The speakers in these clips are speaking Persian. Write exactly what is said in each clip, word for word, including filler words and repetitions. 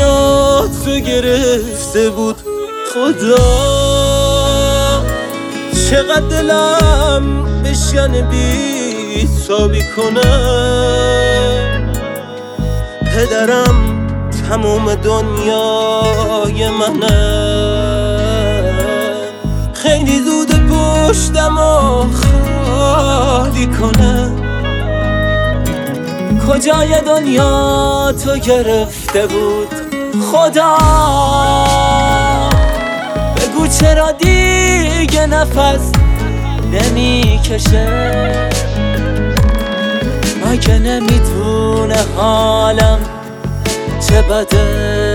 دنیا تو گرفته بود خدا. چقدر دلم بشکنه بی تابی کنه. پدرم تموم دنیای منه. خیلی زود پشتم و خالی کنه. کجای دنیا تو گرفته بود خدا. بگو چرا دیگه نفس نمی کشه. مگه نمیدونه حالم چه بده.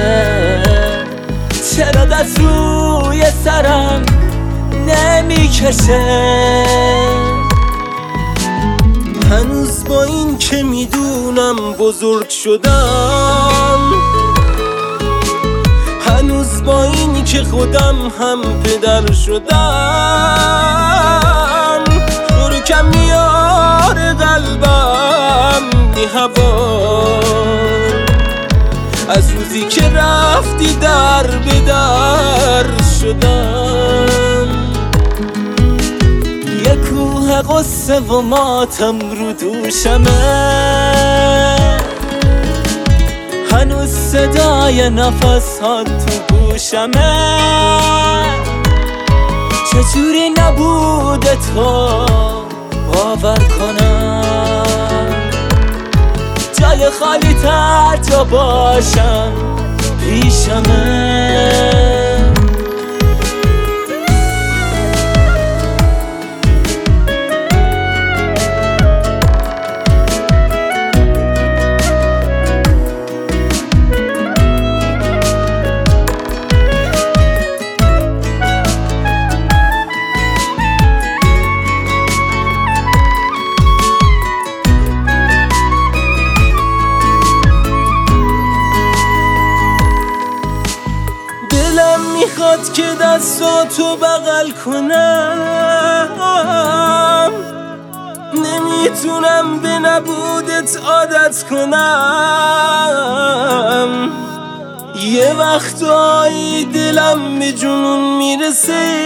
چرا دست روی سرم نمی کشه. هنوز با این که میدونم بزرگ شدم، هنوز با این که خودم هم پدر شدم، دور کم میاره قلبم بی هوا. از روزی که رفتی در به در شدم. یه کوه قصه و ماتم رو دوشمه. هنوز صدای نفس ها تو گوشمه. چجوری نبوده تو باور کنم. جای خالی تر جا باشم پیشمه. میخواد که دستاتو بغل کنم. نمیتونم به نبودت عادت کنم. یه وقتایی دلم به جنون میرسه.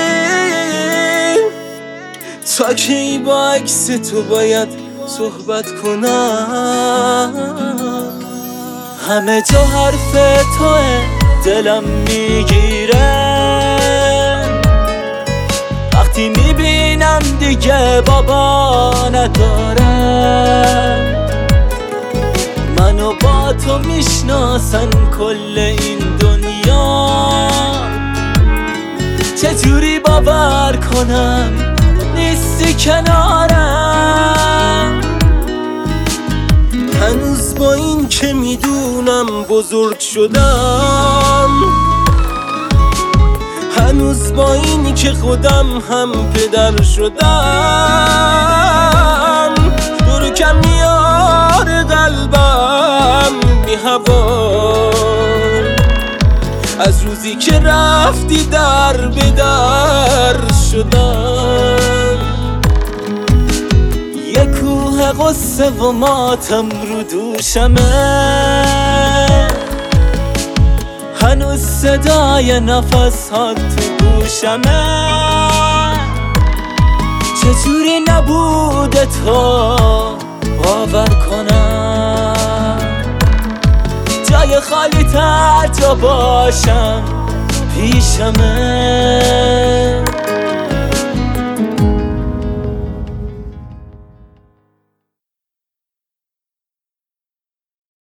تا کی با عکس تو باید صحبت کنم. همه جا حرف توه دلم میگیره. وقتی میبینم دیگه بابا ندارم. منو با تو میشناسن کل این دنیا. چجوری باور کنم نیستی کنارم. هنوز با این که میدونم بزرگ شدم، هنوز با اینی که خودم هم پدر شدم، دور کم میاره قلبم بی هوا. از روزی که رفتی در به در شدم. یه کوه قصه و ماتم رو دوشمه. هنوز صدای نفس ها تو گوشمه. چجوری نبوده تو باور کنم. جای خالی تر جا باشم پیشمه.